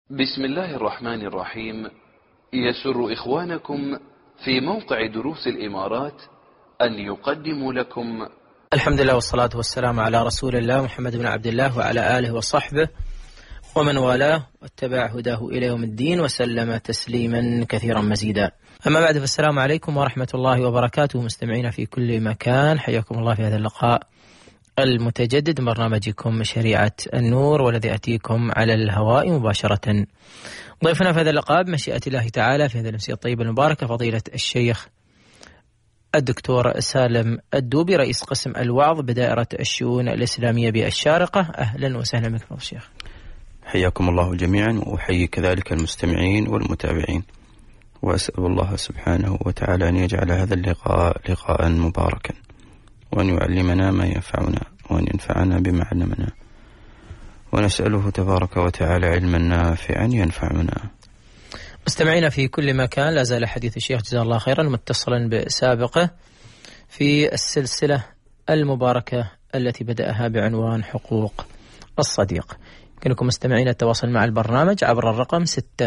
بسم الله الرحمن الرحيم. يسر إخوانكم في موقع دروس الإمارات أن يقدموا لكم الحمد لله والصلاة والسلام على رسول الله محمد بن عبد الله وعلى آله وصحبه ومن والاه واتبع هداه إلى يوم الدين وسلم تسليما كثيرا مزيدا. أما بعد، فالسلام عليكم ورحمة الله وبركاته مستمعين في كل مكان، حياكم الله في هذا اللقاء المتجدد من برنامجكم شريعة النور، والذي يأتيكم على الهواء مباشرة. ضيفنا في هذا اللقاء بمشيئة الله تعالى في هذه الأمسية الطيبة المباركة فضيلة الشيخ الدكتور سالم الدوبي، رئيس قسم الوعظ بدائرة الشؤون الإسلامية بالشارقة. أهلا وسهلا بك فضيلة الشيخ. حياكم الله جميعا، وأحيي كذلك المستمعين والمتابعين، وأسأل الله سبحانه وتعالى أن يجعل هذا اللقاء لقاء مباركا، وأن يعلمنا ما ينفعنا، وأن ينفعنا بما علمنا، ونسأله تبارك وتعالى علما نافعا ينفعنا. مستمعينا في كل مكان، لا زال حديث الشيخ جزاه الله خيرا متصلا بسابقه في السلسلة المباركة التي بدأها بعنوان حقوق الصديق. يمكنكم مستمعينا التواصل مع البرنامج عبر الرقم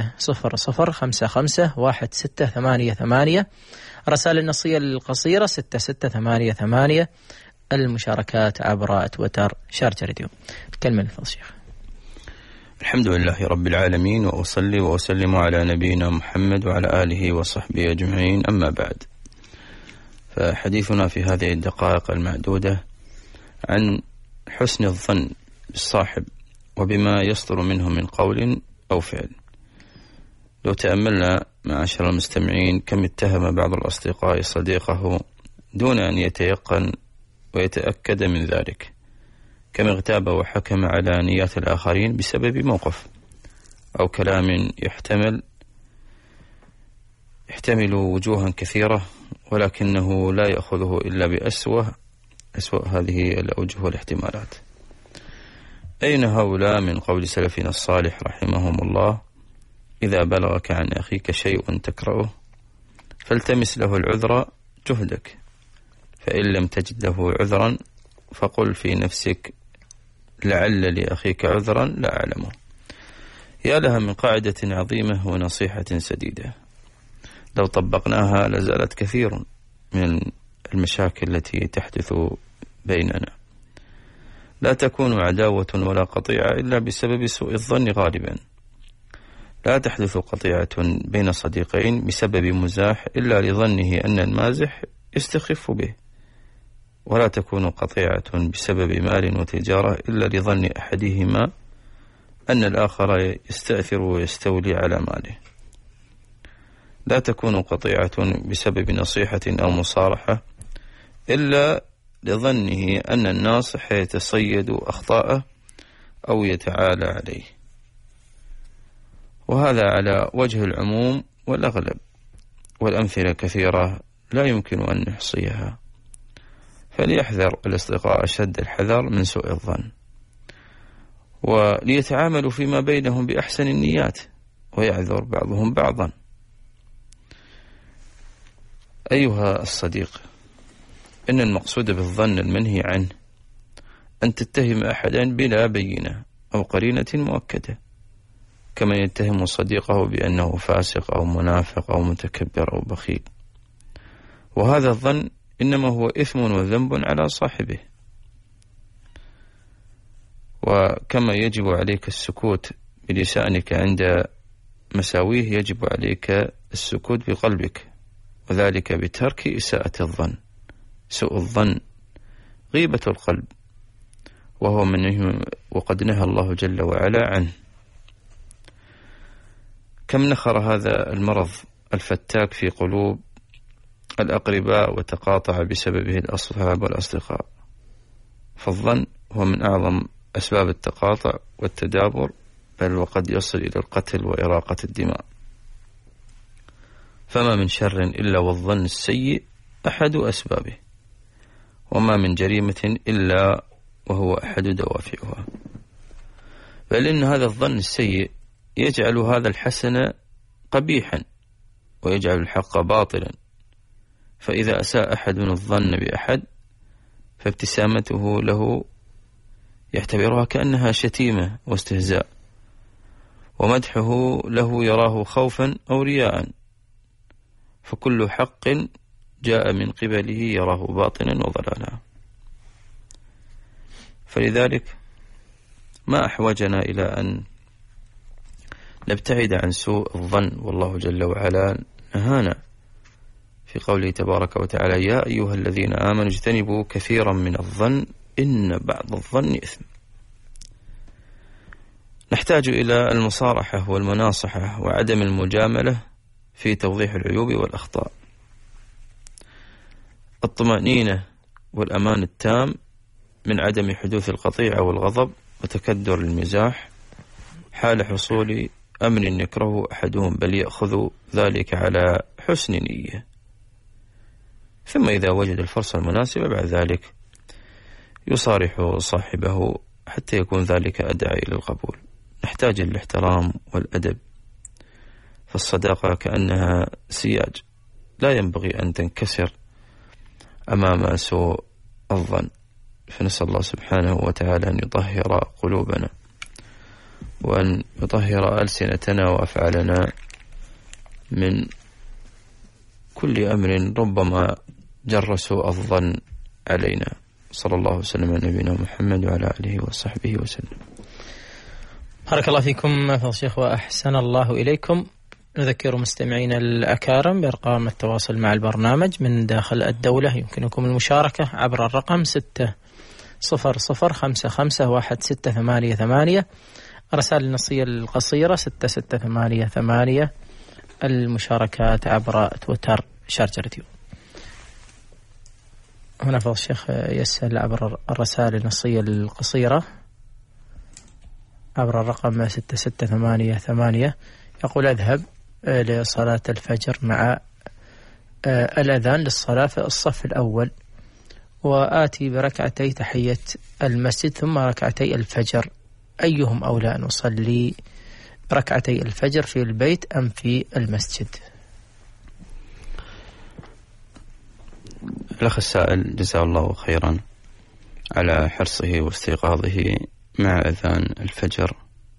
600551688، رسائل النصية القصيرة 6688، المشاركات عبر تويتر شارجة راديو. الكلمة للفضل الشيخ. الحمد لله رب العالمين، وأصلي وأسلم على نبينا محمد وعلى آله وصحبه أجمعين، أما بعد. فحديثنا في هذه الدقائق المعدودة عن حسن الظن بالصاحب وبما يصدر منه من قول أو فعل. لو تأملنا معاشر المستمعين كم اتهم بعض الأصدقاء صديقه دون أن يتيقن ويتأكد من ذلك، كم اغتاب وحكم على نيات الآخرين بسبب موقف أو كلام يحتمل وجوها كثيرة، ولكنه لا يأخذه إلا بأسوأ هذه الأوجه والاحتمالات. أين هؤلاء من قول سلفنا الصالح رحمهم الله: إذا بلغك عن أخيك شيء تكرهه فالتمس له العذر جهدك، فإن لم تجد له عذرا فقل في نفسك لعل لأخيك عذرا لا أعلمه. يا لها من قاعدة عظيمة ونصيحة سديدة، لو طبقناها لزالت كثير من المشاكل التي تحدث بيننا. لا تكون عداوة ولا قطيعة إلا بسبب سوء الظن غالبا. لا تحدث قطيعة بين صديقين بسبب مزاح إلا لظنه أن المازح يستخف به، ولا تكون قطيعة بسبب مال وتجارة إلا لظن أحدهما أن الآخر يستأثر ويستولي على ماله. لا تكون قطيعة بسبب نصيحة أو مصارحة إلا لظنه أن الناصح يتصيد أخطاءه أو يتعالى عليه. وهذا على وجه العموم والأغلب، والأمثلة كثيرة لا يمكن أن نحصيها. فليحذر الأصدقاء أشد الحذر من سوء الظن، وليتعاملوا فيما بينهم بأحسن النيات، ويعذر بعضهم بعضا. أيها الصديق، إن المقصود بالظن المنهي عنه أن تتهم أحدا بلا بينة أو قرينة مؤكدة، كما يتهم صديقه بأنه فاسق أو منافق أو متكبر أو بخيل. وهذا الظن إنما هو إثم وذنب على صاحبه. وكما يجب عليك السكوت بلسانك عند مساويه، يجب عليك السكوت بقلبك، وذلك بترك إساءة الظن. سوء الظن غيبة القلب، وهو وقد نهى الله جل وعلا عنه. كم نخر هذا المرض الفتاك في قلوب الأقرباء وتقاطع بسببه الأصحاب والأصدقاء. فالظن هو من أعظم أسباب التقاطع والتدابر، بل وقد يصل إلى القتل وإراقة الدماء. فما من شر إلا والظن السيء أحد أسبابه، وما من جريمة إلا وهو أحد دوافعها. بل إن هذا الظن السيء يجعل هذا الحسن قبيحا، ويجعل الحق باطلا. فإذا أساء أحد الظن بأحد فابتسامته له يعتبرها كأنها شتيمة واستهزاء، ومدحه له يراه خوفا أو رياء، فكل حق جاء من قبله يراه باطلا وضلالا. فلذلك ما أحوجنا إلى أن نبتعد عن سوء الظن، والله جل وعلا نهانا في قوله تبارك وتعالى: يا أيها الذين آمنوا اجتنبوا كثيرا من الظن إن بعض الظن إثم. نحتاج إلى المصارحة والمناصحة وعدم المجاملة في توضيح العيوب والأخطاء. الطمأنينة والأمان التام من عدم حدوث القطيعة والغضب وتكدر المزاح حال حصول أمر يكره أحدهم، بل يأخذ ذلك على حسن نية، ثم إذا وجد الفرصة المناسبة بعد ذلك يصارح صاحبه حتى يكون ذلك أدعى إلى القبول. نحتاج الاحترام والأدب، فالصداقة كأنها سياج لا ينبغي أن تنكسر أمام سوء الظن. فنسأل الله سبحانه وتعالى أن يطهر قلوبنا وأن يطهر ألسنتنا وأفعالنا من كل أمر ربما جر سوء الظن علينا. صلى الله وسلم على نبينا محمد وعلى آله وصحبه وسلم. بارك الله فيكم فضل الشيخ وأحسن الله إليكم. نذكر مستمعينا الأكارم بأرقام التواصل مع البرنامج من داخل الدولة. يمكنكم المشاركة عبر الرقم 600551688، الرسائل النصية القصيرة 6688، المشاركات عبر تويتر شارجة راديو. هنا فضل الشيخ يسأل عبر الرسائل النصية القصيرة عبر الرقم 6688، يقول: أذهب لصلاة الفجر مع الأذان للصلاة في الصف الأول، وآتي بركعتي تحية المسجد ثم ركعتي الفجر، أيهم أولى أن أصلي ركعتي الفجر في البيت أم في المسجد؟ الأخ السائل جزاه الله خيرا على حرصه واستيقاظه مع أذان الفجر،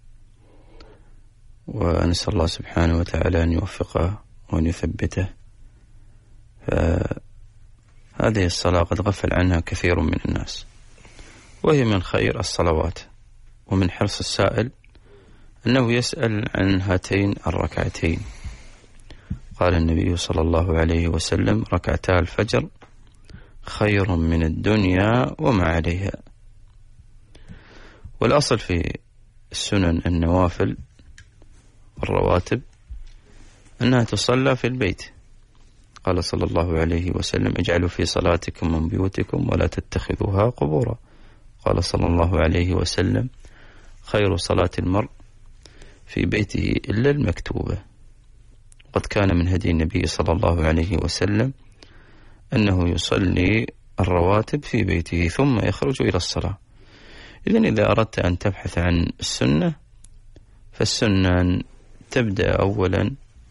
ونسأل الله سبحانه وتعالى أن يوفقه وأن يثبته. هذه الصلاة قد غفل عنها كثير من الناس، وهي من خير الصلوات. ومن حرص السائل أنه يسأل عن هاتين الركعتين. قال النبي صلى الله عليه وسلم: ركعتا الفجر خير من الدنيا وما عليها. والأصل في السنن النوافل والرواتب أنها تصلى في البيت. قال صلى الله عليه وسلم: اجعلوا في صلاتكم من بيوتكم ولا تتخذوها قبورا. قال صلى الله عليه وسلم: خير صلاة المرء في بيته إلا المكتوبة. قد كان من هدي النبي صلى الله عليه وسلم أنه يصلي الرواتب في بيته ثم يخرج إلى الصلاة. إذن إذا أردت أن تبحث عن السنة، فالسنة أن تبدأ أولا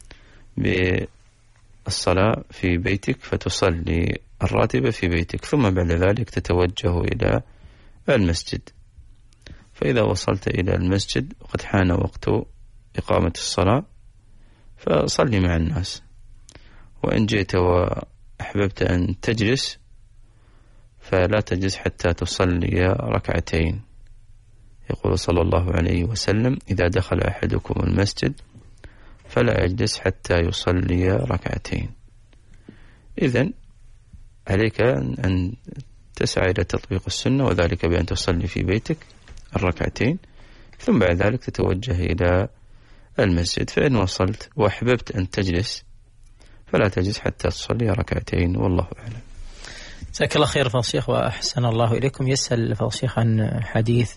بالصلاة في بيتك فتصلي الراتبة في بيتك، ثم بعد ذلك تتوجه إلى المسجد. فإذا وصلت إلى المسجد وقد حان وقت إقامة الصلاة فصلي مع الناس، وإن جئت وأحببت أن تجلس فلا تجلس حتى تصلي ركعتين. يقول صلى الله عليه وسلم: إذا دخل أحدكم المسجد فلا يجلس حتى يصلي ركعتين. إذن عليك أن تسعى إلى تطبيق السنة، وذلك بأن تصلي في بيتك الركعتين، ثم بعد ذلك تتوجه إلى المسجد. فإن وصلت وأحببت أن تجلس فلا تجلس حتى تصلي ركعتين، والله أعلم. جزاك الله خير فضل الشيخ وأحسن الله إليكم. يسأل فضل الشيخ عن حديث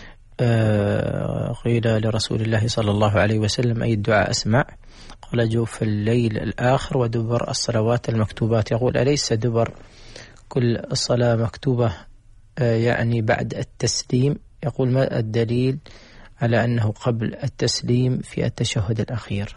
قيل لرسول الله صلى الله عليه وسلم: أي الدعاء أسمع؟ قال: جوف الليل الآخر ودبر الصلوات المكتوبات. يقول: أليس دبر كل الصلاة مكتوبة يعني بعد التسليم؟ يقول: ما الدليل على أنه قبل التسليم في التشهد الأخير؟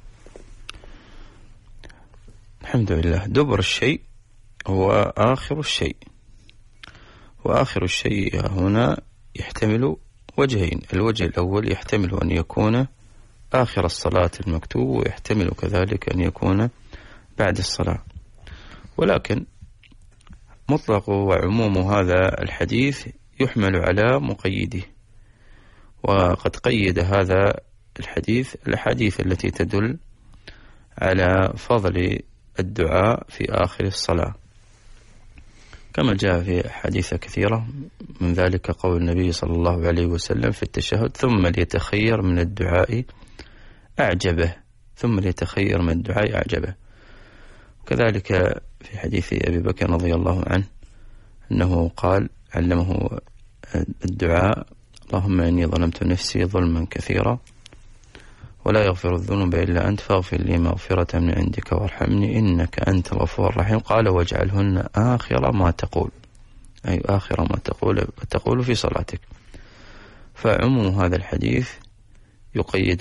الحمد لله. دبر الشيء هو آخر الشيء، وآخر الشيء هنا يحتمل وجهين. الوجه الأول يحتمل أن يكون آخر الصلاة المكتوب، ويحتمل كذلك أن يكون بعد الصلاة. ولكن مطلق وعموم هذا الحديث يحمل على مقيده، وقد قيد هذا الحديث الأحاديث التي تدل على فضل الدعاء في آخر الصلاة، كما جاء في أحاديث كثيرة، من ذلك قول النبي صلى الله عليه وسلم في التشهد: ثم ليتخير من الدعاء أعجبه، ثم ليتخير من الدعاء أعجبه. وكذلك في حديث أبي بكر رضي الله عنه أنه قال علمه الدعاء: اللهم إني ظلمت نفسي ظلما كثيرا ولا يغفر الذنوب إلا أنت فاغفر لي مغفرة من عندك وارحمني إنك أنت الغفور الرحيم. قال: واجعلهن آخر ما تقول، أي آخر ما تقول في صلاتك. فعموم هذا الحديث يقيد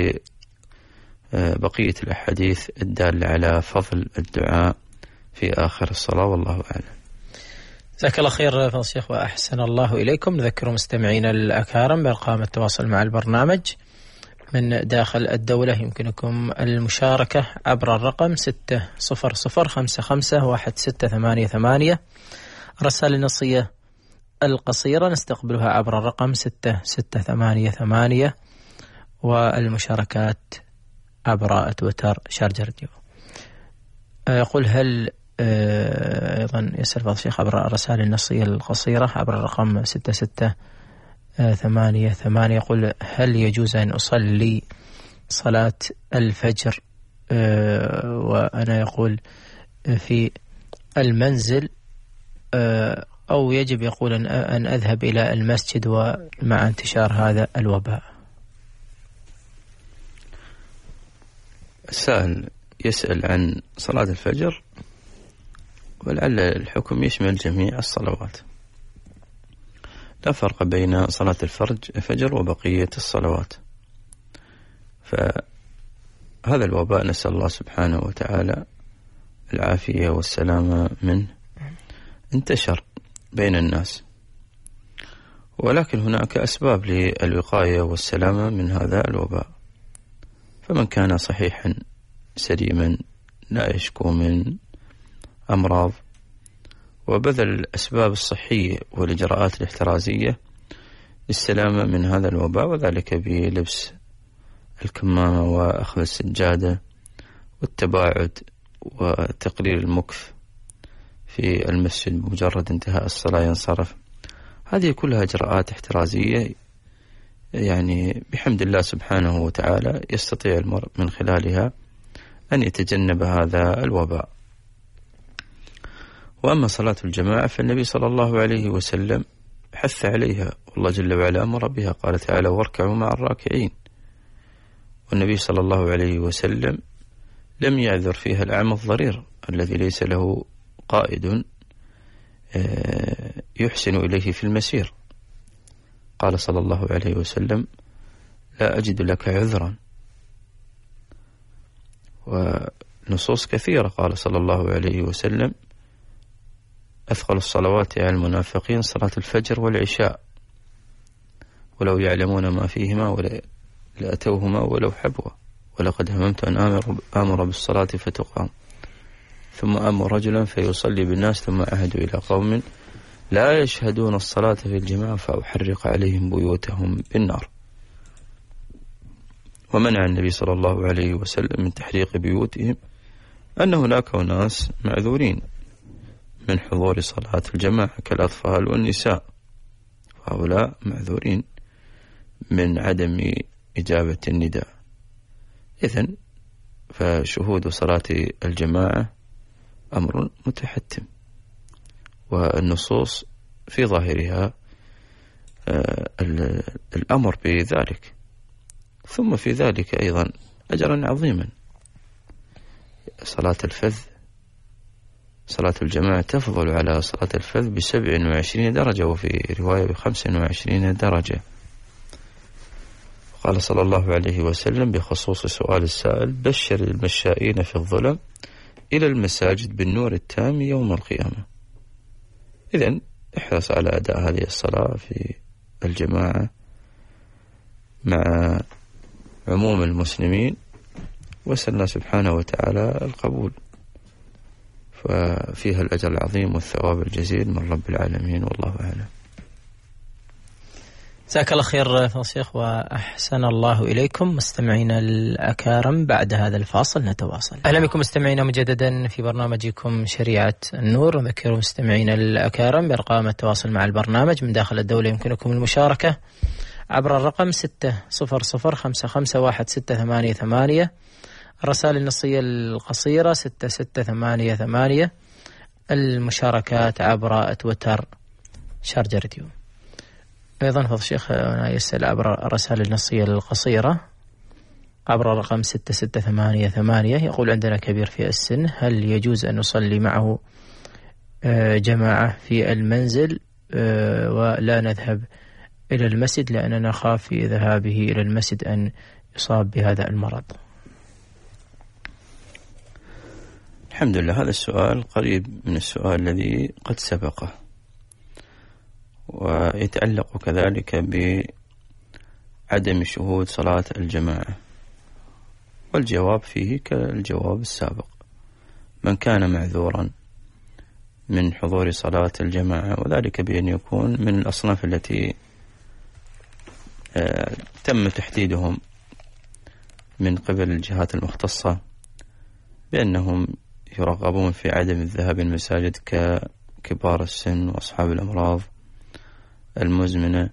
ببقية الأحاديث الدالة على فضل الدعاء في آخر الصلاة، والله أعلم. جزاك الله خير فضيلة الشيخ وأحسن الله إليكم. نذكر مستمعينا الأكارم بأرقام التواصل مع البرنامج من داخل الدولة. يمكنكم المشاركة عبر الرقم 600551688. الرسائل النصية القصيرة نستقبلها عبر الرقم 6688، والمشاركات عبر تويتر شارجر راديو. يقول: هل أيضا يسأل فضل الشيخ عبر الرسائل النصية القصيرة عبر الرقم 6688، يقول: هل يجوز أن أصلي صلاة الفجر وأنا يقول في المنزل، أو يجب يقول أن أذهب إلى المسجد ومع انتشار هذا الوباء؟ السائل يسأل عن صلاة الفجر، ولعل الحكم يشمل جميع الصلوات، لا فرق بين صلاة الفجر وبقية الصلوات. فهذا الوباء نسأل الله سبحانه وتعالى العافية والسلامة منه، انتشر بين الناس، ولكن هناك أسباب للوقاية والسلامة من هذا الوباء. فمن كان صحيحا سليما لا يشكو من أمراض وبذل الأسباب الصحية والإجراءات الاحترازية للسلامة من هذا الوباء، وذلك بلبس الكمامة وأخذ السجادة والتباعد وتقليل المكث في المسجد بمجرد انتهاء الصلاة ينصرف. هذه كلها إجراءات احترازية، يعني بحمد الله سبحانه وتعالى يستطيع المرء من خلالها أن يتجنب هذا الوباء. وأما صلاة الجماعة فالنبي صلى الله عليه وسلم حث عليها، والله جل وعلا أمر بها، قال تعالى: واركعوا مع الراكعين. والنبي صلى الله عليه وسلم لم يعذر فيها الأعمى الضرير الذي ليس له قائد يحسن إليه في المسير. قال صلى الله عليه وسلم: لا أجد لك عذرا. ونصوص كثيرة قال صلى الله عليه وسلم: أثقل الصلوات على المنافقين صلاة الفجر والعشاء، ولو يعلمون ما فيهما لأتوهما ولو حبوا، ولقد هممت أن آمر بالصلاة فتقام، ثم آمر رجلا فيصلي بالناس، ثم أهد إلى قوم لا يشهدون الصلاة في الجماعة فأحرق عليهم بيوتهم بالنار. ومنع النبي صلى الله عليه وسلم من تحريق بيوتهم أن هناك ناس معذورين من حضور صلاة الجماعة كالأطفال والنساء، وهؤلاء معذورين من عدم إجابة النداء. إذن فشهود صلاة الجماعة أمر متحتم، والنصوص في ظاهرها الأمر بذلك. ثم في ذلك أيضا أجرا عظيما. صلاة الفذ، صلاة الجماعة تفضل على صلاة الفذ ب27 درجة، وفي رواية ب25 درجة. قال صلى الله عليه وسلم بخصوص سؤال السائل: بشر المشائين في الظلم إلى المساجد بالنور التام يوم القيامة. إذن احرص على أداء هذه الصلاة في الجماعة مع عموم المسلمين، وأسأل الله سبحانه وتعالى القبول، ففيها الأجر العظيم والثواب الجزيل من رب العالمين، والله أعلم. جزاك الله خير فضل الشيخ وأحسن الله إليكم. مستمعينا الأكارم، بعد هذا الفاصل نتواصل. أهلا بكم مستمعينا مجددا في برنامجكم شريعة النور. نذكر مستمعينا الأكارم بأرقام التواصل مع البرنامج من داخل الدولة. يمكنكم المشاركة عبر الرقم 6000568188، الرسائل النصية القصيرة 6688، المشاركات عبر تويتر شارجة راديو. أيضا فضل الشيخ أنا يسأل عبر الرسائل النصية القصيرة عبر الرقم 6688، يقول عندنا كبير في السن، هل يجوز أن نصلي معه جماعة في المنزل ولا نذهب إلى المسجد لأننا نخاف في ذهابه إلى المسجد أن يصاب بهذا المرض؟ الحمد لله، هذا السؤال قريب من السؤال الذي قد سبقه، ويتعلق كذلك بعدم شهود صلاة الجماعة، والجواب فيه كالجواب السابق: من كان معذورا من حضور صلاة الجماعة، وذلك بأن يكون من الأصناف التي تم تحديدهم من قبل الجهات المختصة بأنهم يرغبون في عدم الذهاب إلى المساجد ككبار السن وأصحاب الأمراض المزمنة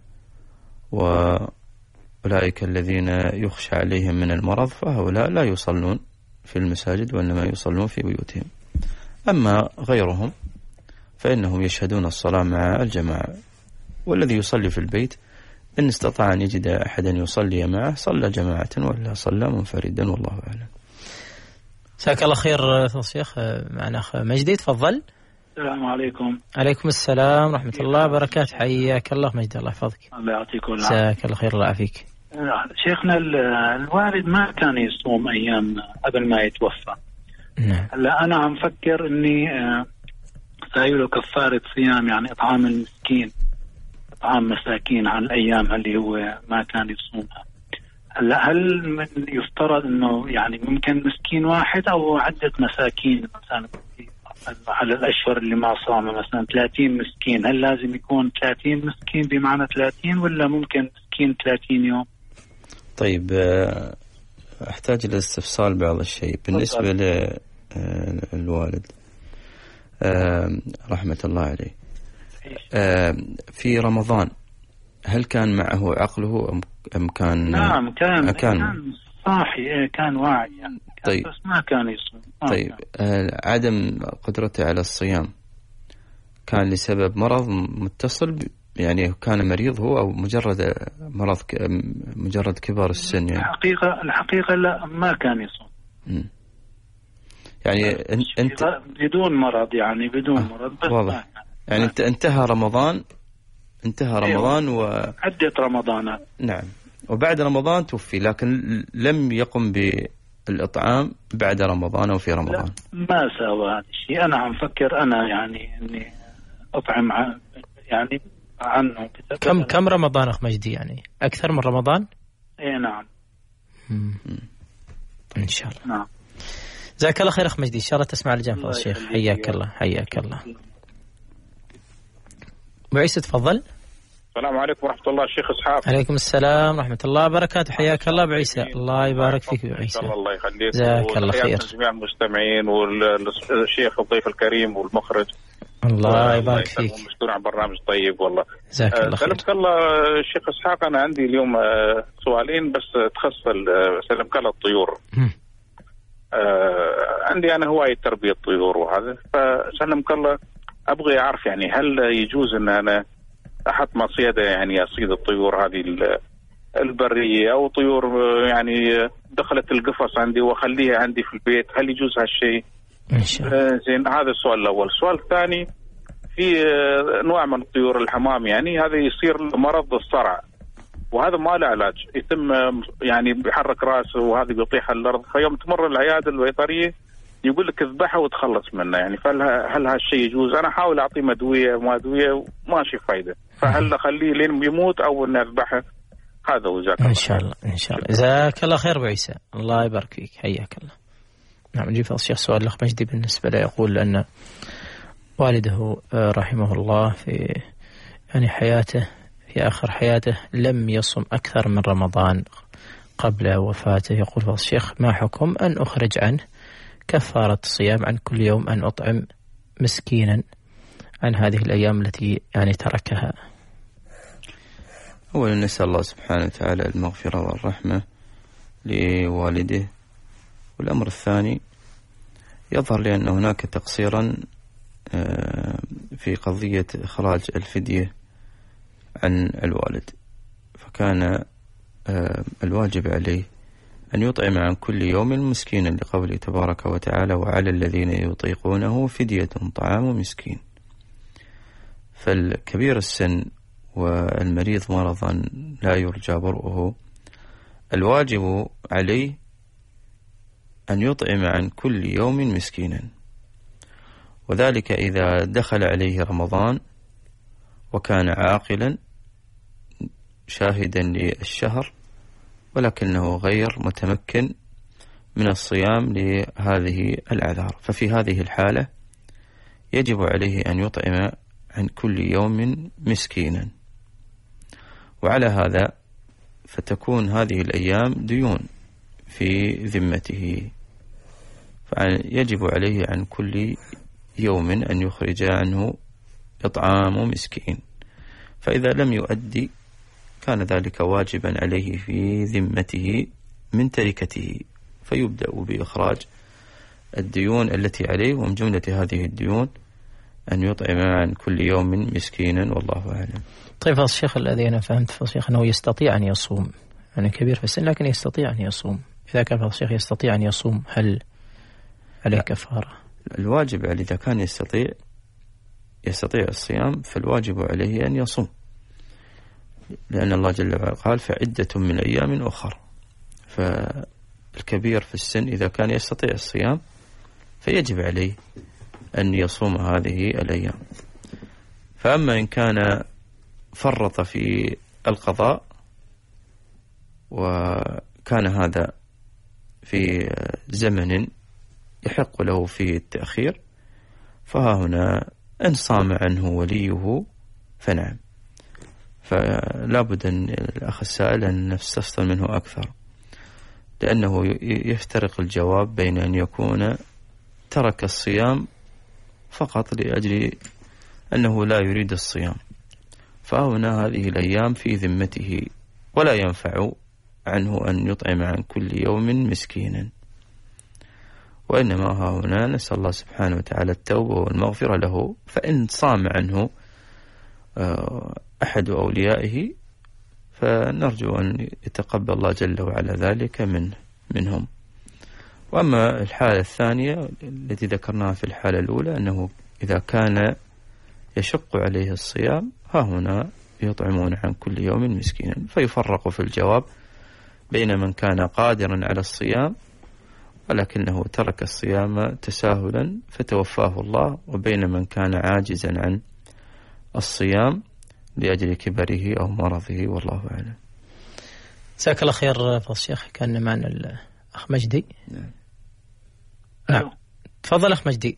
وأولئك الذين يخشى عليهم من المرض، فهؤلاء لا يصلون في المساجد وإنما يصلون في بيوتهم. أما غيرهم فإنهم يشهدون الصلاة مع الجماعة، والذي يصلي في البيت إن استطاع أن يجد أحدا يصلي معه صلى جماعة ولا صلى منفردا، والله أعلم. جزاك الله خير فضل الشيخ. معنا أخ مجدي، تفضل. السلام عليكم. عليكم السلام ورحمة الله وبركاته. حياك الله مجدي، الله يحفظك. الله يعطيكم العافية. جزاك الله خير، الله يعافيك. شيخنا الوالد ما كان يصوم أيام قبل ما يتوفى. نعم. هلا أنا عم فكر إني سايله كفارة صيام، يعني إطعام المسكين، إطعام مساكين عن الأيام اللي هو ما كان يصومها. هلا هل يفترض إنه يعني ممكن مسكين واحد أو عدة مساكين مثلا على الأشهر اللي ما صام، مثلا 30 مسكين، هل لازم يكون 30 مسكين بمعنى 30 ولا ممكن مسكين 30 يوم؟ طيب، أحتاج إلى استفصال بعض الشيء بالنسبة للوالد رحمة الله عليه. في رمضان هل كان معه عقله أم كان؟ نعم، كان صاحي، كان واعي يعني. طيب. بس ما كان يصوم. طيب، عدم قدرته على الصيام كان لسبب مرض متصل يعني كان مريض هو، أو مجرد مرض مجرد كبار السن يعني؟ الحقيقة لا، ما كان يصوم. يعني أنت بدون مرض، يعني بدون مرض بس واضح. يعني أنت انتهى رمضان عدة رمضانات. نعم، وبعد رمضان توفي، لكن لم يقم بالإطعام بعد رمضان أو في رمضان. لا، ما سوى هذا الشيء. أنا عم فكر أنا يعني إني أطعم يعني عنه. كم رمضان أخ مجدي؟ يعني أكثر من رمضان؟ إيه نعم. إن شاء الله. نعم. جزاك الله خير أخ مجدي، إن شاء الله تسمع الجنب الشيخ. حياك الله، حياك الله. أبو عيسى تفضل. السلام عليكم ورحمة الله. الشيخ إسحاق. عليكم السلام ورحمة الله وبركاته. حياك الله أبو عيسى، الله يبارك فيك أبو عيسى. الله يخليك. جزاك الله خير. جميع المستمعين والشيخ الضيف الكريم والمخرج. الله يبارك فيك. مشكور على برنامج طيب والله. جزاك الله خير. سلمك الله الشيخ إسحاق، أنا عندي اليوم سؤالين بس تخص سلمك الله الطيور. عندي أنا هواية تربية طيور وهذا، فسلمك الله أبغي أعرف يعني هل يجوز أن أنا أحط مصيدة، يعني أصيد الطيور هذه البرية أو طيور يعني دخلت القفص عندي وأخليها عندي في البيت، هل يجوز هالشيء؟ إن شاء الله. زين، هذا السؤال الأول. السؤال الثاني، في نوع من الطيور الحمام يعني هذا يصير مرض الصرع، وهذا ما له علاج، يتم يعني بيحرك راسه وهذا بيطيح على الأرض، فيوم تمر العيادة البيطرية يقول لك اذبحه وتخلص منه يعني. هل هالشيء يجوز؟ أنا أحاول أعطيه أدوية وماشي فايدة، فهل أخليه لين يموت أو إن أذبحه؟ هذا وجزاك الله إن شاء الله إن شاء الله. جزاك الله خير بعيسى، الله يبارك فيك، حياك الله. نعم، نجيب الشيخ سؤال الأخ مجدي بالنسبة له، يقول أن والده رحمه الله في يعني حياته في آخر حياته لم يصم أكثر من رمضان قبل وفاته. يقول فضل الشيخ ما حكم أن أخرج عنه كفارة الصيام عن كل يوم أن أطعم مسكينا عن هذه الأيام التي يعني تركها؟ أولا نسأل الله سبحانه وتعالى المغفرة والرحمة لوالده. والأمر الثاني يظهر لي أن هناك تقصيرا في قضية إخراج الفدية عن الوالد، فكان الواجب عليه أن يطعم عن كل يوم مسكينا لقوله تبارك وتعالى وعلى الذين يطيقونه فدية طعام مسكين. فالكبير السن والمريض مرضا لا يرجى برؤه الواجب عليه أن يطعم عن كل يوم مسكينا، وذلك إذا دخل عليه رمضان وكان عاقلا شاهدا للشهر ولكنه غير متمكن من الصيام لهذه الأعذار، ففي هذه الحالة يجب عليه أن يطعم عن كل يوم مسكينا. وعلى هذا فتكون هذه الأيام ديون في ذمته، فيجب عليه عن كل يوم أن يخرج عنه إطعام مسكين، فإذا لم يؤدي كان ذلك واجبا عليه في ذمته من تركته، فيبدأ بإخراج الديون التي عليه، ومن جملة هذه الديون أن يطعم عن كل يوم مسكينا، والله أعلم. طيب الشيخ، الذي أنا فهمت الشيخ أنه يستطيع أن يصوم، يعني كبير في السن لكن يستطيع أن يصوم، إذا كان الشيخ يستطيع أن يصوم هل عليه كفارة؟ الواجب عليه إذا كان يستطيع الصيام فالواجب عليه أن يصوم، لأن الله جل وعلا قال فعدة من أيام أخر. فالكبير في السن إذا كان يستطيع الصيام فيجب عليه أن يصوم هذه الأيام. فأما إن كان فرط في القضاء وكان هذا في زمن يحق له فيه التأخير فها هنا إن صام عنه وليه فنعم. فلا بد أن الأخ السائل أن نستفسر منه أكثر، لأنه يفترق الجواب بين أن يكون ترك الصيام فقط لأجل أنه لا يريد الصيام، فهنا هذه الأيام في ذمته ولا ينفع عنه أن يطعم عن كل يوم مسكينا، وإنما ها هنا نسأل الله سبحانه وتعالى التوبة والمغفرة له. فإن صام عنه أحد أوليائه فنرجو أن يتقبل الله جل وعلا ذلك منهم. وأما الحالة الثانية التي ذكرناها في الحالة الأولى أنه إذا كان يشق عليه الصيام ها هنا يطعمون عن كل يوم مسكينا، فيفرق في الجواب بين من كان قادرا على الصيام ولكنه ترك الصيام تساهلا فتوفاه الله، وبين من كان عاجزا عن الصيام لأجل كبره أو مرضه، والله أعلم. جزاك الله خير فضل الشيخ. كان معنا الأخ مجدي. نعم تفضل أخ مجدي،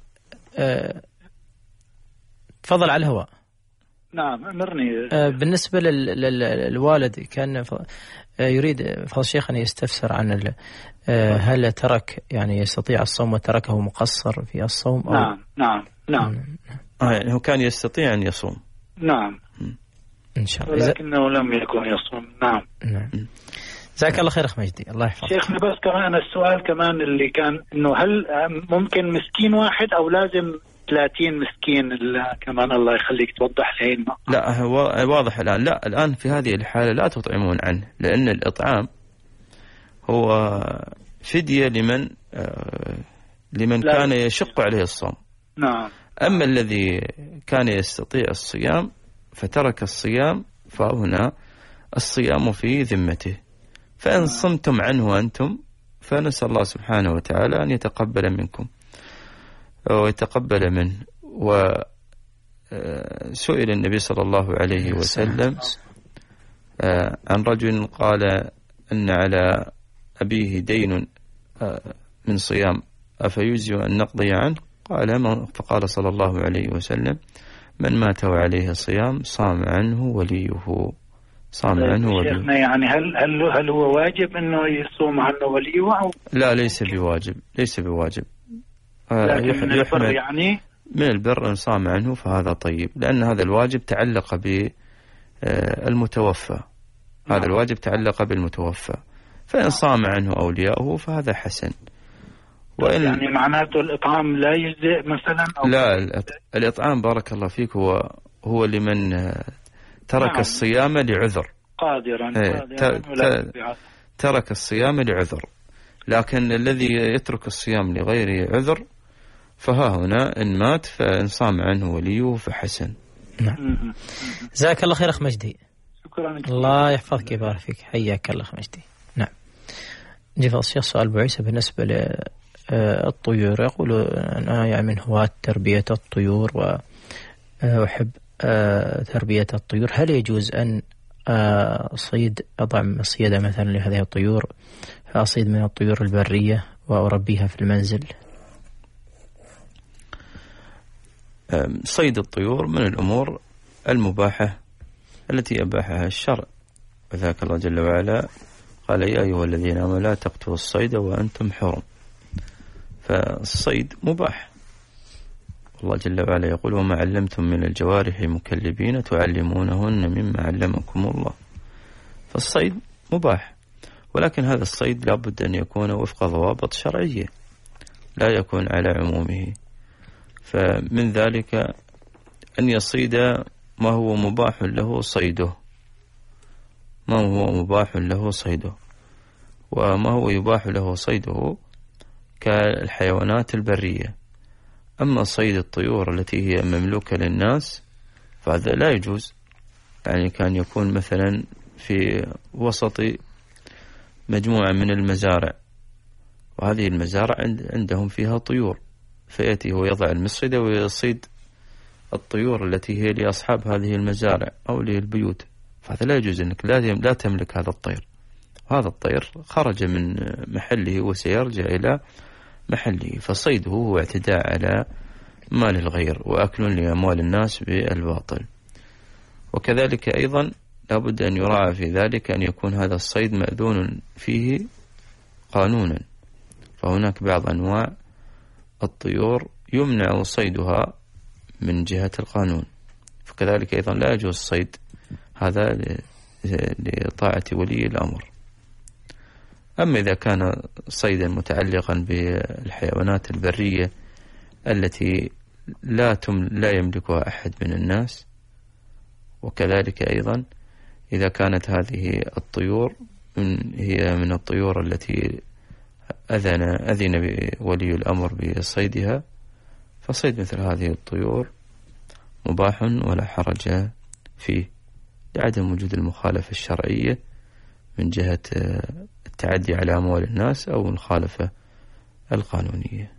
تفضل على الهواء. نعم أمرني. بالنسبة للوالد كان يريد فضل الشيخ أن يستفسر عن هل ترك يعني يستطيع الصوم وتركه مقصر في الصوم أو؟ نعم. يعني هو كان يستطيع أن يصوم. نعم إن شاء الله، ولكنه لم يكن يصوم. نعم. جزاك الله خير أخ مجدي، الله يحفظك. شيخنا بس كمان السؤال كمان اللي كان إنه هل ممكن مسكين واحد أو لازم 30 مسكين كمان؟ الله يخليك توضح لي. لا هو واضح الآن. لا الآن في هذه الحالة لا تطعمون عنه، لأن الإطعام هو فدية لمن كان يشق عليه الصوم. نعم. أما الذي كان يستطيع الصيام فترك الصيام فهنا الصيام في ذمته، فإن صمتم عنه أنتم فنسأل الله سبحانه وتعالى أن يتقبل منكم ويتقبل منه. وسئل النبي صلى الله عليه وسلم عن رجل قال أن على أبيه دين من صيام أفيجزي أن نقضي عنه؟ فقال صلى الله عليه وسلم: من مات وعليه صيام صام عنه وليه. شيخنا يعني هل هو واجب انه يصوم عنه وليه أو؟ لا، ليس بواجب. لكن من البر يعني من البر ان صام عنه فهذا طيب، لان هذا الواجب تعلق بالمتوفى. هذا الواجب تعلق بالمتوفى، فان صام عنه اولياؤه فهذا حسن. وإن يعني معناته الإطعام لا يجزئ مثلا أو لا، الإطعام بارك الله فيك هو لمن ترك الصيام لعذر، قادرا ترك الصيام لعذر. لكن الذي يترك الصيام لغير عذر فها هنا إن مات فإن صام عنه وليه فحسن. نعم. جزاك الله خير أخ مجدي. شكرا. الله يحفظك ويبارك فيك، حياك الله أخ مجدي. نعم. جيف الشيخ سؤال أبو عيسى بالنسبة الطيور. يقول أنا يعني من هواة تربية الطيور وأحب تربية الطيور. هل يجوز أن أضع مصيدة مثلا لهذه الطيور، فأصيد من الطيور البرية وأربيها في المنزل؟ صيد الطيور من الأمور المباحة التي أباحها الشرع، وذاك الله جل وعلا قال: يا أيها الذين آمنوا لا تقتلوا الصيد وأنتم حرم. فالصيد مباح، الله جل وعلا يقول: وما علمتم من الجوارح مكلبين تعلمونهن مما علمكم الله. فالصيد مباح، ولكن هذا الصيد لا بد أن يكون وفق ضوابط شرعية، لا يكون على عمومه. فمن ذلك أن يصيد ما هو مباح له صيده، وما هو يباح له صيده كالحيوانات البرية. أما صيد الطيور التي هي مملوكة للناس فهذا لا يجوز. يعني كان يكون مثلا في وسط مجموعة من المزارع، وهذه المزارع عندهم فيها طيور، فيأتي هو يضع المصيدة ويصيد الطيور التي هي لأصحاب هذه المزارع أو للبيوت، فهذا لا يجوز. أنك لا تملك هذا الطير، هذا الطير خرج من محله وسيرجع إلى محله، فصيده هو اعتداء على مال الغير وأكل لأموال الناس بالباطل. وكذلك أيضا لابد أن يراعى في ذلك أن يكون هذا الصيد مأذون فيه قانونا، فهناك بعض أنواع الطيور يمنع صيدها من جهة القانون، فكذلك أيضا لا يجوز الصيد هذا لطاعة ولي الأمر. أما إذا كان صيدا متعلقا بالحيوانات البرية التي لا يملكها أحد من الناس، وكذلك أيضا إذا كانت هذه الطيور هي من الطيور التي أذن ولي الأمر بصيدها، فصيد مثل هذه الطيور مباح ولا حرج فيه، لعدم وجود المخالفة الشرعية من جهة التعدي على أموال الناس أو المخالفة القانونية.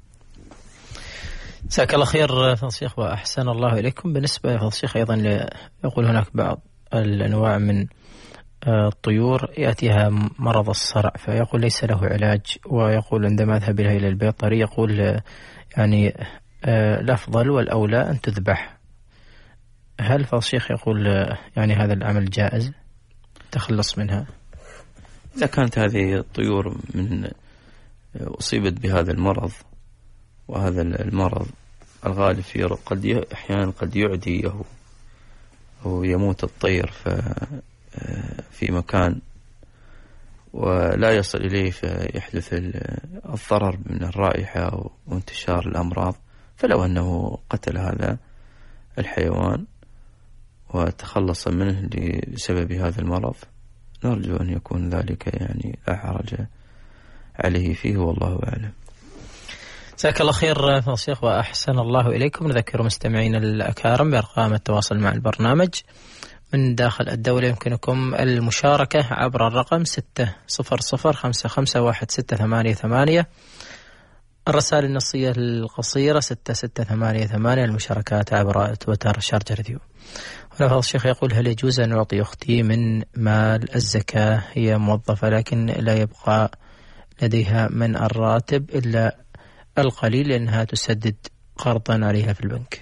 جزاك الله خير فضل الشيخ وأحسن الله إليكم. بالنسبة لفضل الشيخ أيضا يقول هناك بعض الأنواع من الطيور يأتيها مرض الصرع، فيقول ليس له علاج، ويقول عندما أذهب إلى البيطري يقول يعني الأفضل والأولى أن تذبح. هل فضل الشيخ يقول يعني هذا العمل جائز تخلص منها؟ إذا كانت هذه الطيور من أصيبت بهذا المرض، وهذا المرض الغالب فيه أحيانا قد يعديه أو يموت الطير في مكان ولا يصل إليه فيحدث الضرر من الرائحة وانتشار الأمراض، فلو أنه قتل هذا الحيوان وتخلص منه بسبب هذا المرض نرجو أن يكون ذلك يعني لا حرج عليه فيه، والله أعلم. جزاك الله خير فضل الشيخ وأحسن الله إليكم. نذكر مستمعين الأكارم بأرقام التواصل مع البرنامج من داخل الدولة. يمكنكم المشاركة عبر الرقم 600551688، الرسائل النصية القصيرة 6688، المشاركات عبر تويتر شارجة راديو. هذا الشيخ يقول: هل يجوز أن أعطي أختي من مال الزكاة؟ هي موظفة لكن لا يبقى لديها من الراتب إلا القليل لأنها تسدد قرضا عليها في البنك.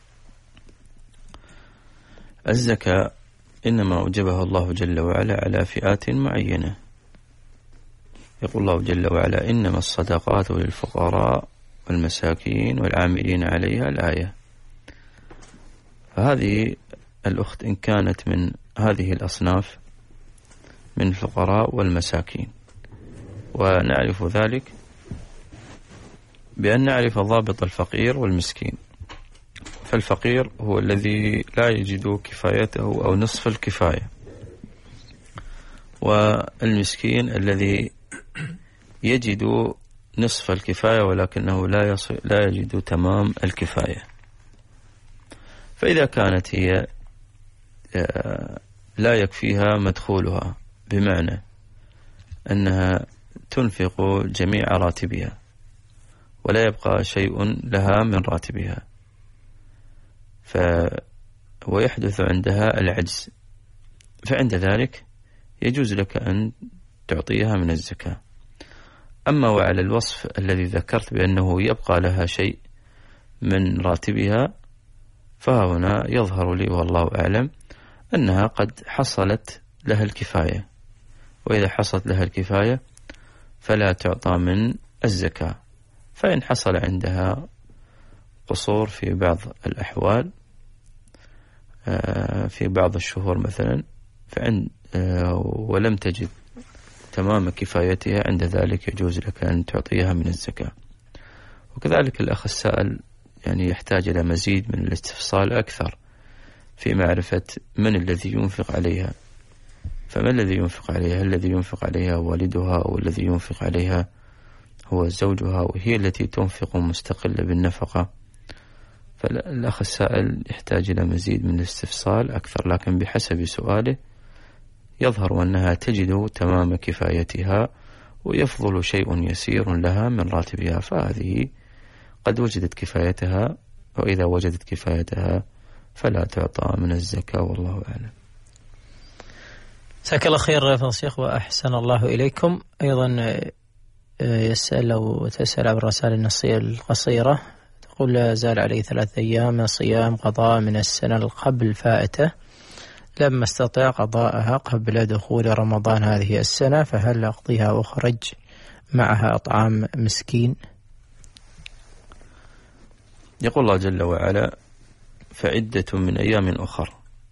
الزكاة إنما أوجبها الله جل وعلا على فئات معينة. يقول الله جل وعلا: إنما الصدقات للفقراء والمساكين والعاملين عليها، الآية. فهذه الأخت إن كانت من هذه الأصناف من الفقراء والمساكين، ونعرف ذلك بأن نعرف ضابط الفقير والمسكين. فالفقير هو الذي لا يجد كفايته أو نصف الكفاية، والمسكين الذي يجد نصف الكفاية ولكنه لا يجد تمام الكفاية. فإذا كانت هي لا يكفيها مدخولها، بمعنى أنها تنفق جميع راتبها ولا يبقى شيء لها من راتبها، ويحدث عندها العجز، فعند ذلك يجوز لك أن تعطيها من الزكاة. أما وعلى الوصف الذي ذكرت بأنه يبقى لها شيء من راتبها، فهنا يظهر لي والله أعلم أنها قد حصلت لها الكفاية، وإذا حصلت لها الكفاية فلا تعطى من الزكاة. فإن حصل عندها قصور في بعض الأحوال في بعض الشهور مثلا ولم تجد تمام كفايتها، عند ذلك يجوز لك أن تعطيها من الزكاة. وكذلك الأخ السائل يعني يحتاج إلى مزيد من الاستفصال أكثر في معرفة من الذي ينفق عليها. فما الذي ينفق عليها؟ الذي ينفق عليها والدها، أو الذي ينفق عليها هو زوجها وهي التي تنفق مستقلة بالنفقة؟ فالأخ السائل يحتاج إلى مزيد من الاستفصال أكثر، لكن بحسب سؤاله يظهر أنها تجد تمام كفايتها ويفضل شيء يسير لها من راتبها، فهذه قد وجدت كفايتها، وإذا وجدت كفايتها فلا تعطى من الزكاة، والله أعلم. جزاك الله خير يا الشيخ وأحسن الله إليكم. أيضا يسأل أو تسأل عبر الرسائل النصية القصيرة، تقول: لا زال علي 3 أيام صيام قضاء من السنة قبل فائته، لم استطع قضاءها قبل دخول رمضان هذه السنة، فهل أقضيها وأخرج معها أطعام مسكين؟ يقول الله جل وعلا: فعدة من أيام أخر.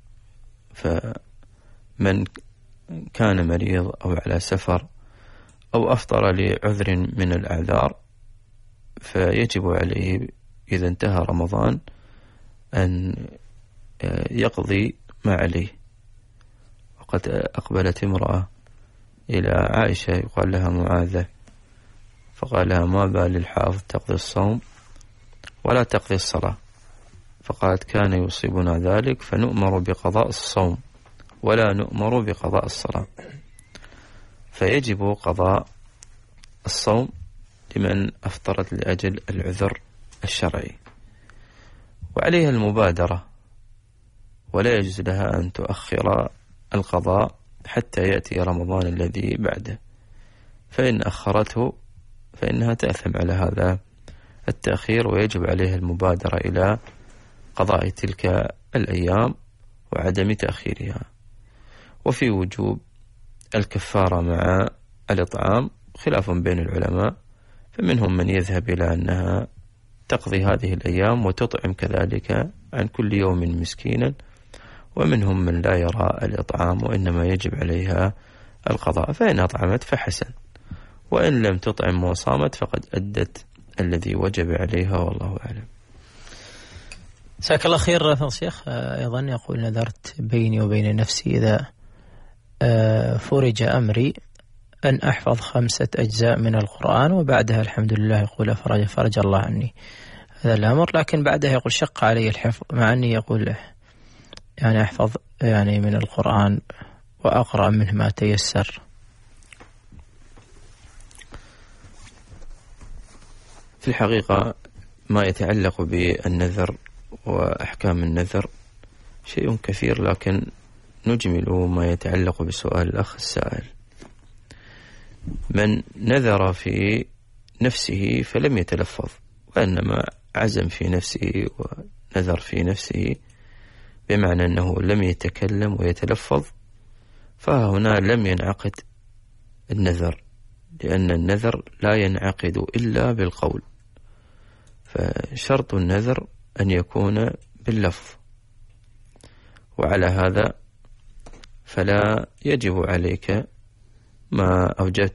فمن كان مريض أو على سفر أو أفطر لعذر من الأعذار فيجب عليه إذا انتهى رمضان أن يقضي ما عليه. وقد أقبلت امرأة إلى عائشة يقال لها معاذة، فقال لها: ما بال الحائض تقضي الصوم ولا تقضي الصلاة؟ فقالت: كان يصيبنا ذلك فنؤمر بقضاء الصوم ولا نؤمر بقضاء الصلاة. فيجب قضاء الصوم لمن أفطرت لأجل العذر الشرعي، وعليها المبادرة، ولا يجوز لها أن تؤخر القضاء حتى يأتي رمضان الذي بعده، فإن أخرته فإنها تأثم على هذا التأخير، ويجب عليها المبادرة إلى قضاء تلك الأيام وعدم تأخيرها. وفي وجوب الكفارة مع الإطعام خلاف بين العلماء، فمنهم من يذهب إلى أنها تقضي هذه الأيام وتطعم كذلك عن كل يوم مسكينا، ومنهم من لا يرى الإطعام وإنما يجب عليها القضاء، فإن أطعمت فحسن، وإن لم تطعم وصامت فقد أدت الذي وجب عليها، والله أعلم. جزاك الله خير يا شيخ. أيضا يقول: نذرت بيني وبين نفسي إذا فرج أمري أن أحفظ 5 أجزاء من القرآن، وبعدها الحمد لله يقول فرج الله عني هذا الأمر، لكن بعدها يقول شق علي الحفظ، مع أني يقول يعني أحفظ يعني من القرآن وأقرأ منه ما تيسر. في الحقيقة ما يتعلق بالنذر وأحكام النذر شيء كثير، لكن نجمل ما يتعلق بسؤال الأخ السائل. من نذر في نفسه فلم يتلفظ، وإنما عزم في نفسه ونذر في نفسه بمعنى أنه لم يتكلم ويتلفظ، فهنا لم ينعقد النذر، لأن النذر لا ينعقد إلا بالقول، فشرط النذر أن يكون باللفظ. وعلى هذا فلا يجب عليك ما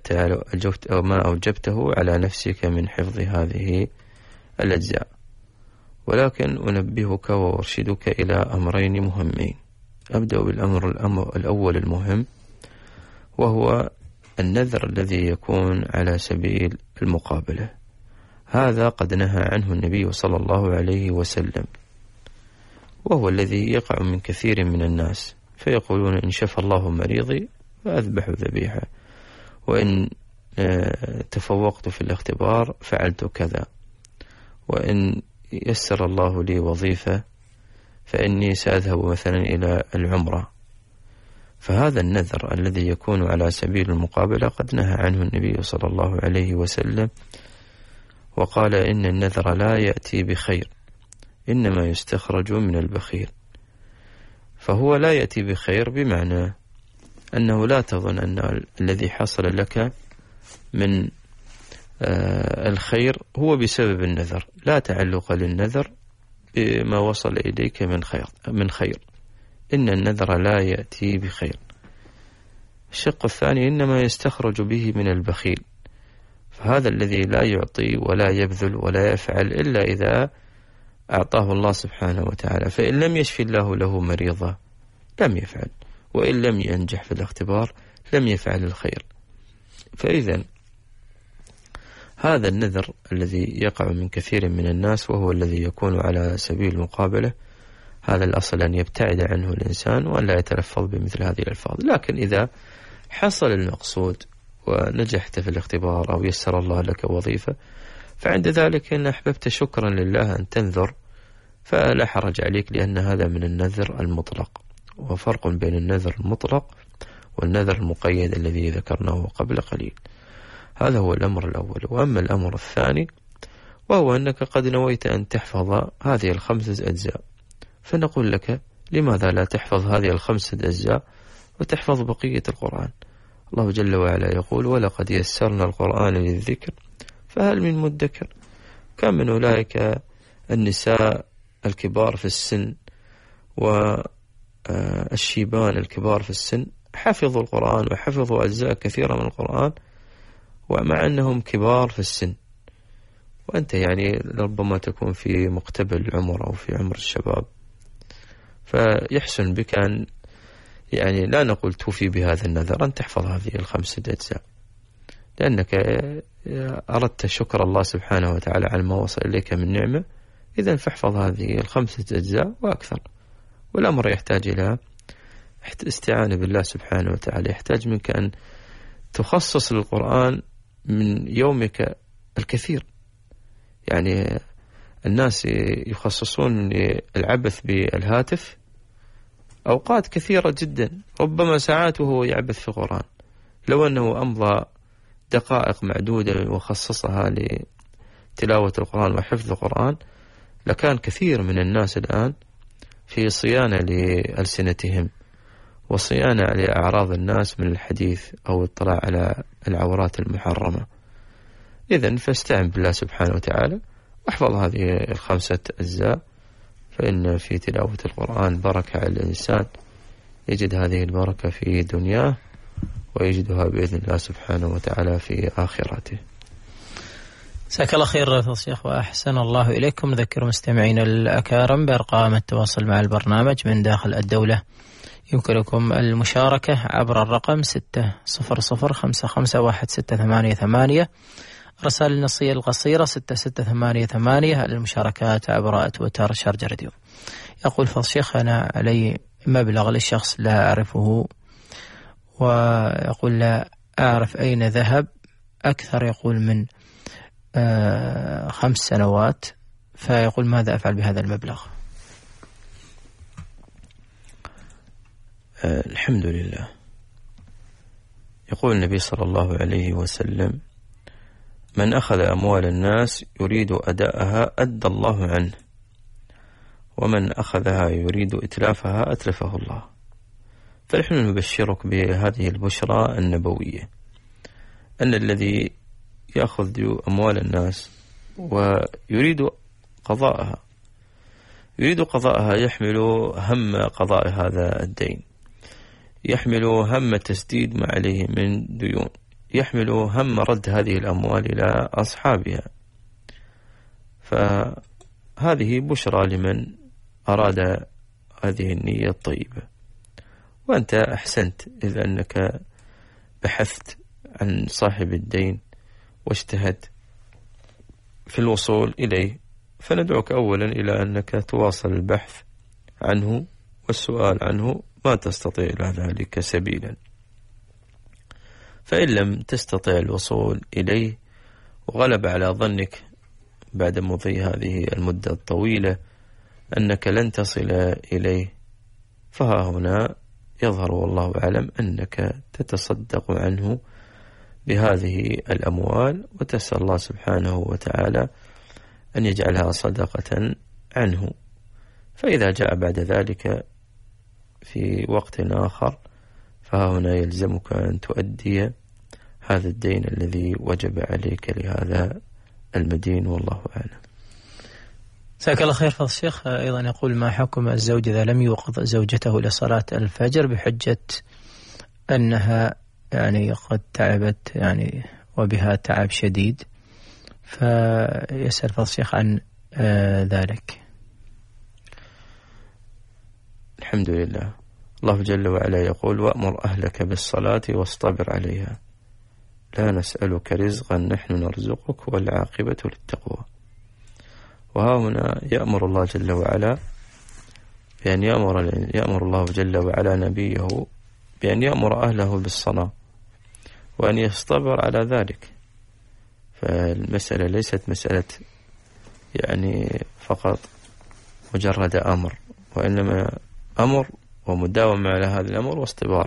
أوجبته على نفسك من حفظ هذه الأجزاء، ولكن أنبهك وأرشدك إلى أمرين مهمين. أبدأ بالأمر الأول المهم، وهو النذر الذي يكون على سبيل المقابلة. هذا قد نهى عنه النبي صلى الله عليه وسلم، وهو الذي يقع من كثير من الناس، فيقولون إن شفى الله مريضي فأذبح ذبيحة، وإن تفوقت في الاختبار فعلت كذا، وإن يسر الله لي وظيفة فإني سأذهب مثلا إلى العمرة. فهذا النذر الذي يكون على سبيل المقابلة قد نهى عنه النبي صلى الله عليه وسلم، وقال إن النذر لا يأتي بخير، إنما يستخرج من البخيل. فهو لا يأتي بخير بمعنى أنه لا تظن أن الذي حصل لك من الخير هو بسبب النذر، لا تعلق للنذر بما وصل إليك من خير، إن النذر لا يأتي بخير. الشق الثاني إنما يستخرج به من البخيل، فهذا الذي لا يعطي ولا يبذل ولا يفعل إلا إذا أعطاه الله سبحانه وتعالى، فإن لم يشفي الله له مريضا لم يفعل، وإن لم ينجح في الاختبار لم يفعل الخير. فإذا هذا النذر الذي يقع من كثير من الناس وهو الذي يكون على سبيل المقابلة، هذا الأصل أن يبتعد عنه الإنسان وأن لا يتلفظ بمثل هذه الألفاظ. لكن إذا حصل المقصود ونجحت في الاختبار أو يسر الله لك وظيفة، فعند ذلك إن أحببت شكرا لله أن تنذر فلا حرج عليك، لأن هذا من النذر المطلق، وفرق بين النذر المطلق والنذر المقيد الذي ذكرناه قبل قليل. هذا هو الأمر الأول. وأما الأمر الثاني وهو أنك قد نويت أن تحفظ هذه 5 أجزاء، فنقول لك لماذا لا تحفظ هذه 5 أجزاء وتحفظ بقية القرآن؟ الله جل وعلا يقول ولقد يسرنا القرآن للذكر فهل من مدكر. كم من أولئك النساء الكبار في السن والشيبان الكبار في السن حفظوا القرآن وحفظوا أجزاء كثيرة من القرآن ومع أنهم كبار في السن، وأنت يعني ربما تكون في مقتبل العمر أو في عمر الشباب، فيحسن بك أن يعني لا نقول توفي بهذا النذر أن تحفظ هذه 5 أجزاء، لأنك أردت شكر الله سبحانه وتعالى على ما وصل إليك من نعمة، إذن فاحفظ هذه 5 أجزاء وأكثر. والأمر يحتاج إلى استعانة بالله سبحانه وتعالى، يحتاج منك أن تخصص للقرآن من يومك الكثير. يعني الناس يخصصون للعبث بالهاتف أوقات كثيرة جدا، ربما ساعات وهو يعبث في القرآن. لو أنه أمضى دقائق معدودة وخصصها لتلاوة القرآن وحفظ القرآن لكان كثير من الناس الآن في صيانة لألسنتهم وصيانة لأعراض الناس من الحديث أو الاطلاع على العورات المحرمة. إذن فاستعن بالله سبحانه وتعالى واحفظ هذه 5 أجزاء، فإن في تلاوة القرآن بركة على الإنسان، يجد هذه البركة في دنياه ويجدها بإذن الله سبحانه وتعالى في آخرته. جزاك الله خير فضيلة الشيخ وأحسن الله إليكم. نذكر مستمعينا الأكارم بأرقام التواصل مع البرنامج من داخل الدولة. يمكنكم المشاركة عبر الرقم 600551688، رسائل النصية القصيرة 6688، المشاركات عبر تويتر شارجة راديو. يقول فضيلة الشيخ أنا علي مبلغ للشخص لا أعرفه، ويقول لا أعرف أين ذهب أكثر يقول من 5 سنوات، فيقول ماذا أفعل بهذا المبلغ؟ الحمد لله. يقول النبي صلى الله عليه وسلم: من أخذ أموال الناس يريد أداءها أدى الله عنه، ومن أخذها يريد إتلافها أتلفه الله. فنحن نبشرك بهذه البشرى النبوية، أن الذي يأخذ أموال الناس ويريد قضاءها يحمل هم قضاء هذا الدين، يحمل هم تسديد ما عليه من ديون، يحمل هم رد هذه الأموال إلى أصحابها. فهذه بشرى لمن أراد هذه النية الطيبة. وأنت أحسنت إذ أنك بحثت عن صاحب الدين واجتهد في الوصول إليه، فندعوك أولا إلى أنك تواصل البحث عنه والسؤال عنه ما تستطيع إلى ذلك سبيلا. فإن لم تستطيع الوصول إليه وغلب على ظنك بعد مضي هذه المدة الطويلة أنك لن تصل إليه، فها هنا يظهر والله أعلم أنك تتصدق عنه بهذه الأموال، وتسأل الله سبحانه وتعالى أن يجعلها صدقة عنه. فإذا جاء بعد ذلك في وقت آخر فها هنا يلزمك أن تؤدي هذا الدين الذي وجب عليك لهذا المدين، والله أعلم. جزاك الله خير فضل الشيخ. أيضا يقول: ما حكم الزوج إذا لم يوقظ زوجته لصلاة الفجر بحجة أنها قد تعبت وبها تعب شديد، فيسأل فضل الشيخ عن ذلك. الحمد لله. الله جل وعلا يقول: وأمر أهلك بالصلاة واصطبر عليها لا نسألك رزقا نحن نرزقك والعاقبة للتقوى. وها هنا يأمر الله جل وعلا بأن يأمر الله جل وعلا نبيه بأن يأمر أهله بالصلاة وأن يصطبر على ذلك. فالمسألة ليست مسألة فقط مجرد أمر، وإنما أمر ومداومة على هذا الأمر واصطبار.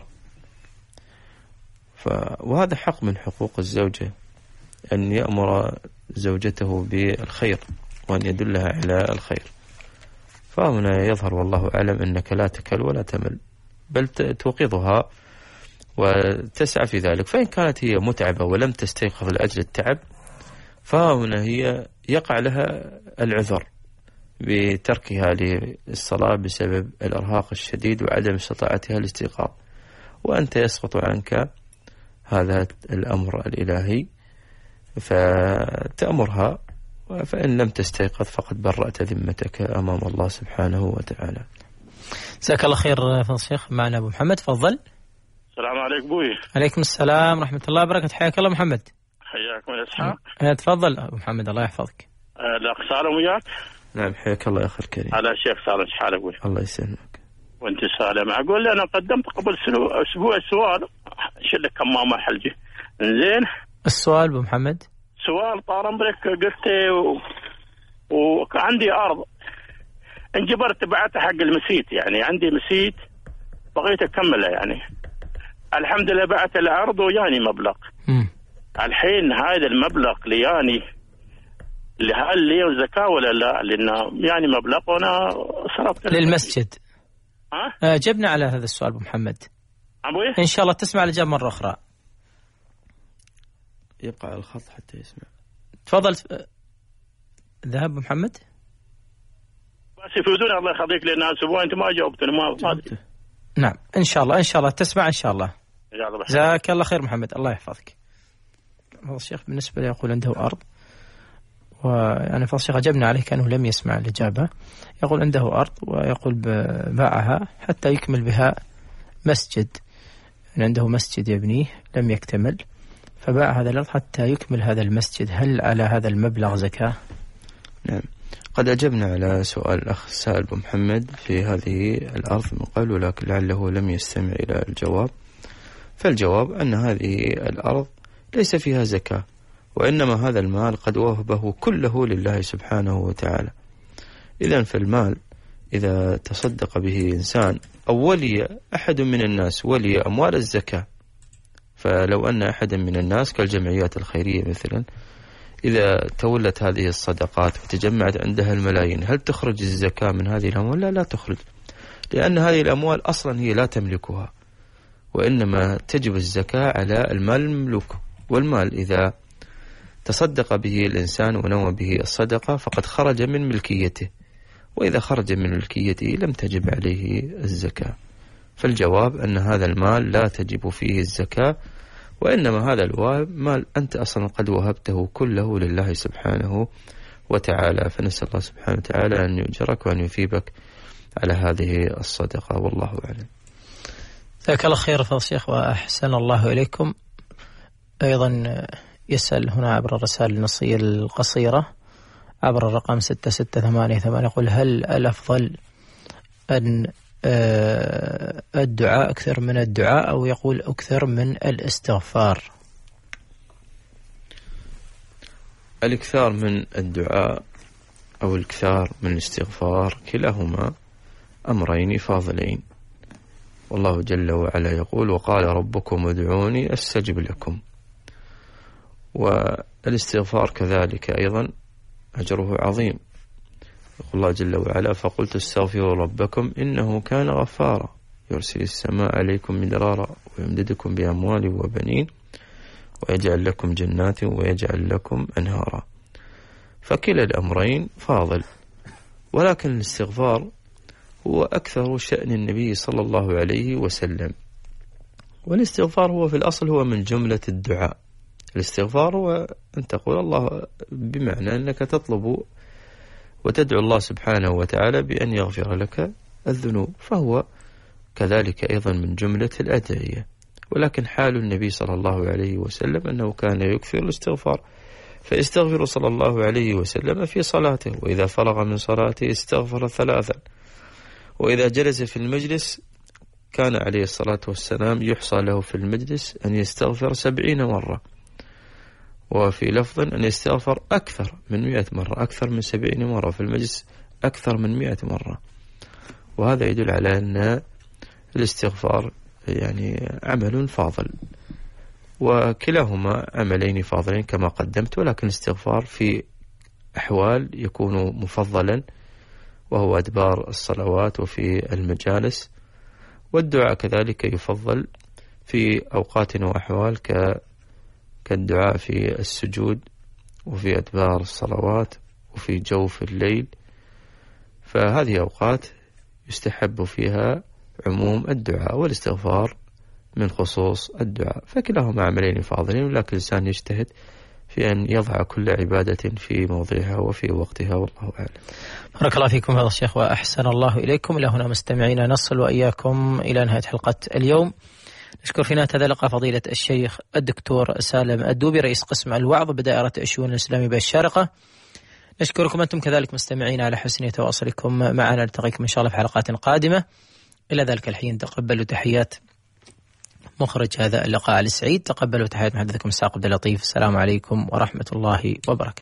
وهذا حق من حقوق الزوجة أن يأمر زوجته بالخير وأن يدلها على الخير. فهنا يظهر والله أعلم أنك لا تكل ولا تمل، بل توقظها وتسعى في ذلك. فإن كانت هي متعبة ولم تستيقظ لأجل التعب، فهنا هي يقع لها العذر بتركها للصلاة بسبب الإرهاق الشديد وعدم استطاعتها الاستيقاظ، وأنت يسقط عنك هذا الأمر الإلهي فتأمرها، فإن لم تستيقظ فقد برأت ذمتك أمام الله سبحانه وتعالى. جزاك الله خير فضل الشيخ. معنا أبو محمد، تفضل. السلام عليكم أبوي. عليكم السلام ورحمة الله وبركاته. حياك الله محمد. حياكم يا إسحاق. تفضل أبو محمد، الله يحفظك. الأخ سالم وياك. نعم حياك الله يا أخي الكريم. على الشيخ سالم، ايش حالك أبوي؟ الله يسلمك. وأنت سالم. أقول أنا قدمت قبل أسبوع سؤال شلك كمامة حلجة. إنزين. السؤال أبو محمد؟ سؤال طال عمرك. قلت وعندي أرض انجبرت بعتها حق المسيت، عندي مسيت بغيت أكملها الحمد لله بعت الأرض وياني مبلغ. الحين هذا المبلغ هل لي زكاة ولا لا؟ لأنه مبلغ وأنا صرفت للمسجد. جبنا على هذا السؤال أبو محمد. أبوي؟ إن شاء الله تسمع الإجابة مرة أخرى. يبقى على الخط حتى يسمع. تفضل. ذهب أبو محمد. بس يفيدوني الله يخليك، لأن أسبوع أنت ما جاوبتني ما أدري. نعم إن شاء الله تسمع إن شاء الله. جزاك الله خير محمد، الله يحفظك. فضل الشيخ بالنسبة لي يقول عنده أرض، فضل الشيخ أجبنا عليه كأنه لم يسمع الإجابة. يقول عنده أرض ويقول باعها حتى يكمل بها مسجد، عنده مسجد يبنيه لم يكتمل، فباع هذا الأرض حتى يكمل هذا المسجد. هل على هذا المبلغ زكاة؟ نعم قد أجبنا على سؤال الأخ سائل أبو محمد في هذه الأرض من قبل، ولكن لعله لم يستمع إلى الجواب. فالجواب أن هذه الأرض ليس فيها زكاة، وإنما هذا المال قد وهبه كله لله سبحانه وتعالى. إذن فالمال إذا تصدق به إنسان أو ولي أحد من الناس ولي أموال الزكاة، فلو أن أحدا من الناس كالجمعيات الخيرية مثلا إذا تولت هذه الصدقات وتجمعت عندها الملايين، هل تخرج الزكاة من هذه الأموال؟ لا تخرج، لأن هذه الأموال أصلا هي لا تملكها، وإنما تجب الزكاة على المال المملوك. والمال إذا تصدق به الإنسان ونوى به الصدقة فقد خرج من ملكيته، وإذا خرج من ملكيته لم تجب عليه الزكاة. فالجواب أن هذا المال لا تجب فيه الزكاة، وإنما هذا المال أنت أصلا قد وهبته كله لله سبحانه وتعالى، فنسأل الله سبحانه وتعالى أن يؤجرك وأن يثيبك على هذه الصدقة، والله أعلم. جزاك الله خير فضل الشيخ وأحسن الله إليكم. أيضا يسأل هنا عبر الرسائل النصية القصيرة عبر الرقم 6688 يقول: هل الأفضل أن الدعاء أكثر من الدعاء، أو يقول أكثر من الاستغفار؟ الإكثار من الدعاء أو الإكثار من الاستغفار كلاهما أمرين فاضلين، والله جل وعلا يقول: وقال ربكم ادعوني أستجب لكم. والاستغفار كذلك أيضا أجره عظيم، يقول الله جل وعلا: فقلت استغفروا ربكم إنه كان غفارا يرسل السماء عليكم مدرارا ويمددكم بأموال وبنين ويجعل لكم جنات ويجعل لكم أنهارا. فكلا الأمرين فاضل، ولكن الاستغفار هو أكثر شأن النبي صلى الله عليه وسلم، والاستغفار هو في الأصل هو من جملة الدعاء. الاستغفار هو أن تقول الله، بمعنى أنك تطلب وتدعو الله سبحانه وتعالى بأن يغفر لك الذنوب، فهو كذلك أيضا من جملة الأدعية. ولكن حال النبي صلى الله عليه وسلم أنه كان يكثر الاستغفار، فاستغفر صلى الله عليه وسلم في صلاته، وإذا فرغ من صلاته استغفر 3، وإذا جلس في المجلس كان عليه الصلاة والسلام يحصى له في المجلس أن يستغفر 70 مرة، وفي لفظ أن يستغفر أكثر من 100 مرة، أكثر من 70 مرة في المجلس، أكثر من 100 مرة. وهذا يدل على أن الاستغفار يعني عمل فاضل، وكلاهما عملين فاضلين كما قدمت، ولكن الاستغفار في أحوال يكون مفضلا، وهو أدبار الصلوات وفي المجالس، والدعاء كذلك يفضل في أوقات وأحوال كالدعاء في السجود وفي أدبار الصلوات وفي جوف الليل، فهذه أوقات يستحب فيها عموم الدعاء، والاستغفار من خصوص الدعاء، فكلاهما عملين فاضلين، ولكن الإنسان يجتهد في أن يضع كل عبادة في موضعها وفي وقتها، والله أعلم. بارك الله فيكم هذا الشيخ وأحسن الله إليكم. إلى هنا مستمعينا نصل وإياكم إلى نهاية حلقة اليوم. نشكر في نهاية هذا اللقاء فضيلة الشيخ الدكتور سالم الدوبي رئيس قسم الوعظ بدائرة الشؤون الإسلامية بالشارقة. نشكركم أنتم كذلك مستمعين على حسن تواصلكم معنا، نلتقيكم إن شاء الله في حلقات قادمة. إلى ذلك الحين تقبلوا تحيات مخرج هذا اللقاء السعيد، تقبلوا تحيات محدثكم الساق عبد اللطيف. السلام عليكم ورحمة الله وبركاته.